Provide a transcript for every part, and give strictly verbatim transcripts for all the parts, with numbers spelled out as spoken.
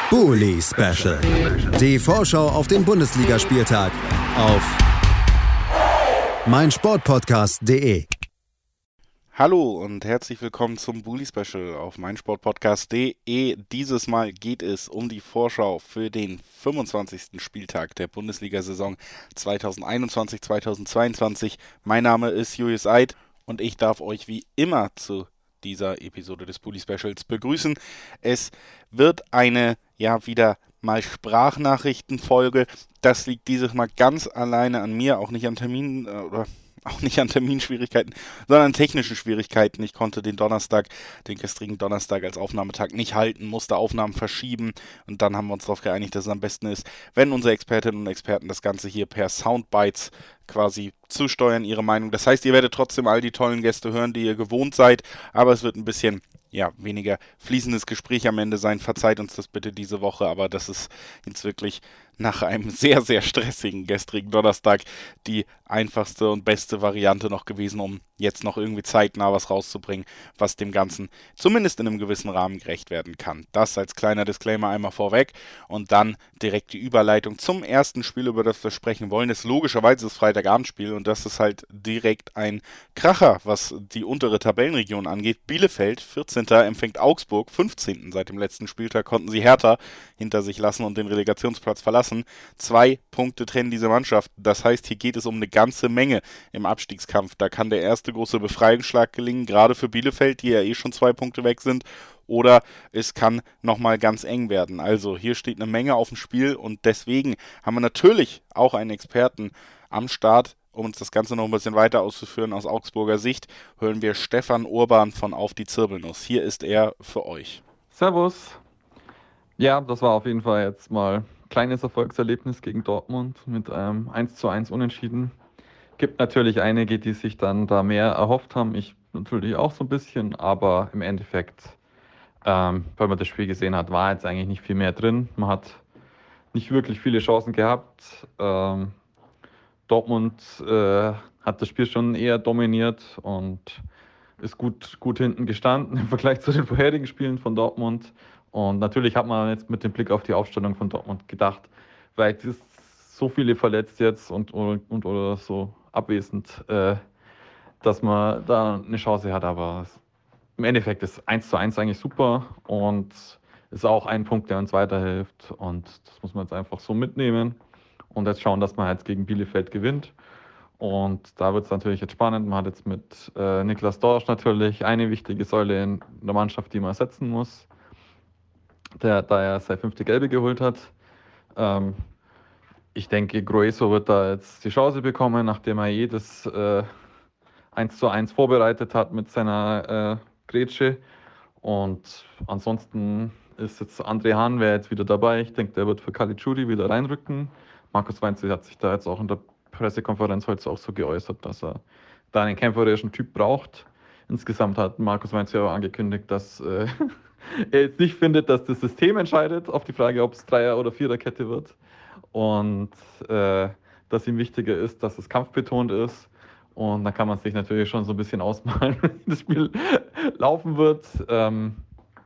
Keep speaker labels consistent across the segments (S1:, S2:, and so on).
S1: Bully Special. Die Vorschau auf den Bundesligaspieltag auf meinsportpodcast punkt de.
S2: Hallo und herzlich willkommen zum Bully Special auf meinsportpodcast punkt de. Dieses Mal geht es um die Vorschau für den fünfundzwanzigsten Spieltag der Bundesliga-Saison zweitausendeinundzwanzig zweitausendzweiundzwanzig. Mein Name ist Julius Eid und ich darf euch wie immer zu dieser Episode des Bully Specials begrüßen. Es wird eine, ja, wieder mal Sprachnachrichtenfolge. Das liegt dieses Mal ganz alleine an mir, auch nicht an Terminen äh, oder auch nicht an Terminschwierigkeiten, sondern an technischen Schwierigkeiten. Ich konnte den Donnerstag, den gestrigen Donnerstag als Aufnahmetag nicht halten, musste Aufnahmen verschieben und dann haben wir uns darauf geeinigt, dass es am besten ist, wenn unsere Expertinnen und Experten das Ganze hier per Soundbites quasi zusteuern, ihre Meinung. Das heißt, ihr werdet trotzdem all die tollen Gäste hören, die ihr gewohnt seid, aber es wird ein bisschen, ja, weniger fließendes Gespräch am Ende sein. Verzeiht uns das bitte diese Woche, aber das ist jetzt wirklich nach einem sehr, sehr stressigen gestrigen Donnerstag die einfachste und beste Variante noch gewesen, um jetzt noch irgendwie zeitnah was rauszubringen, was dem Ganzen zumindest in einem gewissen Rahmen gerecht werden kann. Das als kleiner Disclaimer einmal vorweg und dann direkt die Überleitung zum ersten Spiel, über das wir sprechen wollen. Das ist logischerweise das Freitagabendspiel und das ist halt direkt ein Kracher, was die untere Tabellenregion angeht. Bielefeld, vierzehnter empfängt Augsburg, fünfzehnten Seit dem letzten Spieltag konnten sie Hertha hinter sich lassen und den Relegationsplatz verlassen. Zwei Punkte trennen diese Mannschaft. Das heißt, hier geht es um eine ganze Menge im Abstiegskampf. Da kann der erste große Befreiungsschlag gelingen, gerade für Bielefeld, die ja eh schon zwei Punkte weg sind. Oder es kann nochmal ganz eng werden. Also hier steht eine Menge auf dem Spiel und deswegen haben wir natürlich auch einen Experten am Start. Um uns das Ganze noch ein bisschen weiter auszuführen aus Augsburger Sicht, hören wir Stefan Urban von Auf die Zirbelnuss. Hier ist er für euch.
S3: Servus. Ja, das war auf jeden Fall jetzt mal ein kleines Erfolgserlebnis gegen Dortmund mit einem eins zu eins Unentschieden. Gibt natürlich einige, die sich dann da mehr erhofft haben. Ich natürlich auch so ein bisschen, aber im Endeffekt, ähm, wenn man das Spiel gesehen hat, war jetzt eigentlich nicht viel mehr drin. Man hat nicht wirklich viele Chancen gehabt. Ähm, Dortmund äh, hat das Spiel schon eher dominiert und ist gut, gut hinten gestanden im Vergleich zu den vorherigen Spielen von Dortmund. Und natürlich hat man jetzt mit dem Blick auf die Aufstellung von Dortmund gedacht, vielleicht ist so viele verletzt jetzt und, und, und oder so abwesend, äh, dass man da eine Chance hat. Aber im Endeffekt ist eins zu eins eigentlich super und ist auch ein Punkt, der uns weiterhilft. Und das muss man jetzt einfach so mitnehmen und jetzt schauen, dass man jetzt gegen Bielefeld gewinnt. Und da wird es natürlich jetzt spannend. Man hat jetzt mit äh, Niklas Dorsch natürlich eine wichtige Säule in der Mannschaft, die man ersetzen muss, der, da er seine fünfte Gelbe geholt hat. Ähm, ich denke, Grueso wird da jetzt die Chance bekommen, nachdem er jedes äh, eins zu eins vorbereitet hat mit seiner äh, Grätsche. Und ansonsten ist jetzt André Hahn wäre jetzt wieder dabei. Ich denke, der wird für Caligiuri wieder reinrücken. Markus Weinzel hat sich da jetzt auch in der Pressekonferenz heute auch so geäußert, dass er da einen kämpferischen Typ braucht. Insgesamt hat Markus Weinzel auch angekündigt, dass äh, er jetzt nicht findet, dass das System entscheidet auf die Frage, ob es Dreier- oder Viererkette wird. Und äh, dass ihm wichtiger ist, dass es kampfbetont ist. Und da kann man sich natürlich schon so ein bisschen ausmalen, wie das Spiel laufen wird. Ähm,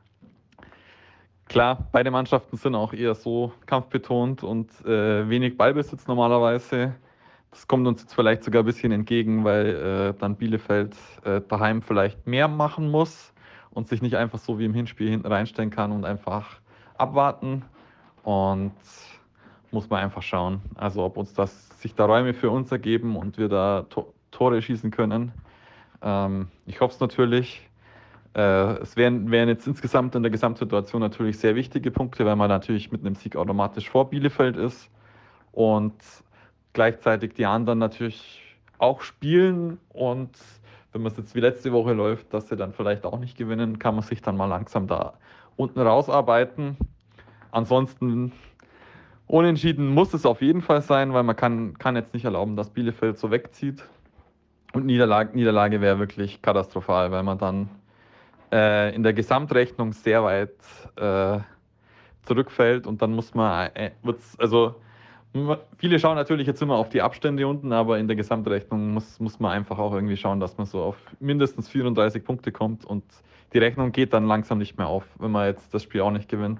S3: klar, beide Mannschaften sind auch eher so kampfbetont und äh, wenig Ballbesitz normalerweise. Das kommt uns jetzt vielleicht sogar ein bisschen entgegen, weil äh, dann Bielefeld äh, daheim vielleicht mehr machen muss und sich nicht einfach so wie im Hinspiel hinten reinstellen kann und einfach abwarten. Und muss man einfach schauen, also ob uns das sich da Räume für uns ergeben und wir da to- Tore schießen können. Ähm, ich hoffe es natürlich. Äh, es wären, wären jetzt insgesamt in der Gesamtsituation natürlich sehr wichtige Punkte, weil man natürlich mit einem Sieg automatisch vor Bielefeld ist und gleichzeitig die anderen natürlich auch spielen. Und wenn man es jetzt wie letzte Woche läuft, dass sie dann vielleicht auch nicht gewinnen, kann man sich dann mal langsam da unten rausarbeiten. Ansonsten Unentschieden muss es auf jeden Fall sein, weil man kann, kann jetzt nicht erlauben, dass Bielefeld so wegzieht. Und Niederlage, Niederlage wäre wirklich katastrophal, weil man dann äh, in der Gesamtrechnung sehr weit äh, zurückfällt und dann muss man, äh, wird's, also viele schauen natürlich jetzt immer auf die Abstände unten, aber in der Gesamtrechnung muss, muss man einfach auch irgendwie schauen, dass man so auf mindestens vierunddreißig Punkte kommt und die Rechnung geht dann langsam nicht mehr auf, wenn man jetzt das Spiel auch nicht gewinnt.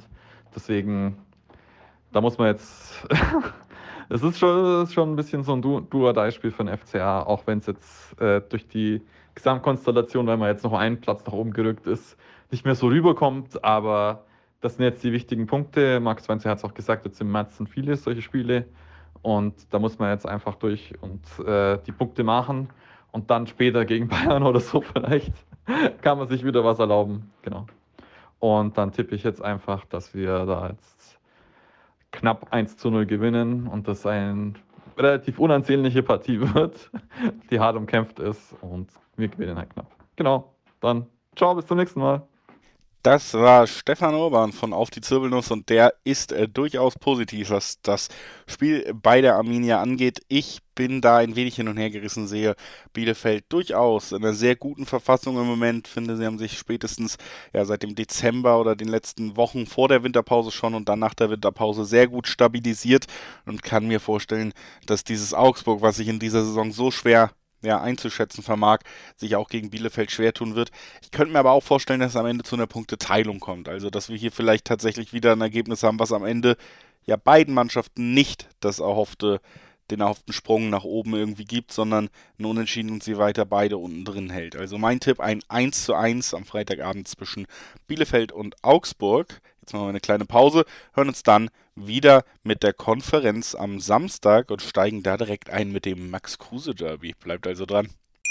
S3: Deswegen, da muss man jetzt, es ist schon, ist schon ein bisschen so ein Do-or-Die-Spiel für den F C A, auch wenn es jetzt äh, durch die Gesamtkonstellation, weil man jetzt noch einen Platz nach oben gerückt ist, nicht mehr so rüberkommt, aber das sind jetzt die wichtigen Punkte. Max Weinze hat es auch gesagt, jetzt im März sind viele solche Spiele und da muss man jetzt einfach durch und äh, die Punkte machen und dann später gegen Bayern oder so vielleicht kann man sich wieder was erlauben. Genau. Und dann tippe ich jetzt einfach, dass wir da jetzt knapp eins zu null gewinnen und das eine relativ unansehnliche Partie wird, die hart umkämpft ist und wir gewinnen halt knapp. Genau, dann ciao, bis zum nächsten Mal.
S2: Das war Stefan Urban von Auf die Zirbelnuss und der ist äh, durchaus positiv, was das Spiel bei der Arminia angeht. Ich bin da ein wenig hin und her gerissen, sehe Bielefeld durchaus in einer sehr guten Verfassung im Moment. Finde, sie haben sich spätestens ja, seit dem Dezember oder den letzten Wochen vor der Winterpause schon und dann nach der Winterpause sehr gut stabilisiert und kann mir vorstellen, dass dieses Augsburg, was sich in dieser Saison so schwer ja, einzuschätzen vermag, sich auch gegen Bielefeld schwer tun wird. Ich könnte mir aber auch vorstellen, dass es am Ende zu einer Punkteteilung kommt. Also, dass wir hier vielleicht tatsächlich wieder ein Ergebnis haben, was am Ende ja beiden Mannschaften nicht das erhoffte, den erhofften Sprung nach oben irgendwie gibt, sondern ein Unentschieden und sie weiter beide unten drin hält. Also mein Tipp, ein eins zu eins am Freitagabend zwischen Bielefeld und Augsburg. Jetzt machen wir eine kleine Pause, hören uns dann wieder mit der Konferenz am Samstag und steigen da direkt ein mit dem Max-Kruse-Derby. Bleibt also dran.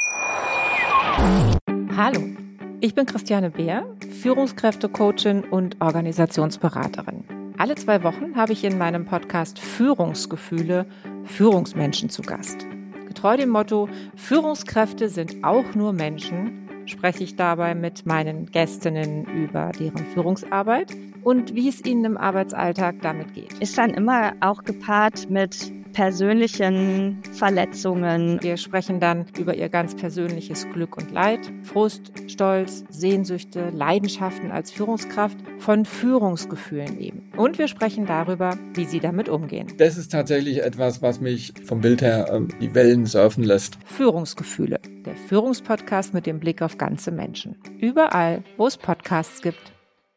S4: Hallo, ich bin Christiane Beer, Führungskräftecoachin und Organisationsberaterin. Alle zwei Wochen habe ich in meinem Podcast Führungsgefühle Führungsmenschen zu Gast. Getreu dem Motto, Führungskräfte sind auch nur Menschen, spreche ich dabei mit meinen Gästinnen über deren Führungsarbeit und wie es ihnen im Arbeitsalltag damit geht.
S5: Ist dann immer auch gepaart mit persönlichen Verletzungen.
S4: Wir sprechen dann über ihr ganz persönliches Glück und Leid, Frust, Stolz, Sehnsüchte, Leidenschaften als Führungskraft, von Führungsgefühlen eben. Und wir sprechen darüber, wie sie damit umgehen.
S6: Das ist tatsächlich etwas, was mich vom Bild her ähm, die Wellen surfen lässt.
S4: Führungsgefühle, der Führungspodcast mit dem Blick auf ganze Menschen. Überall, wo es Podcasts gibt.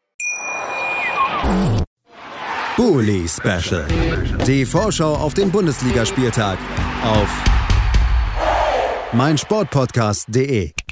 S1: Bully Special. Die Vorschau auf den Bundesligaspieltag auf meinsportpodcast punkt de.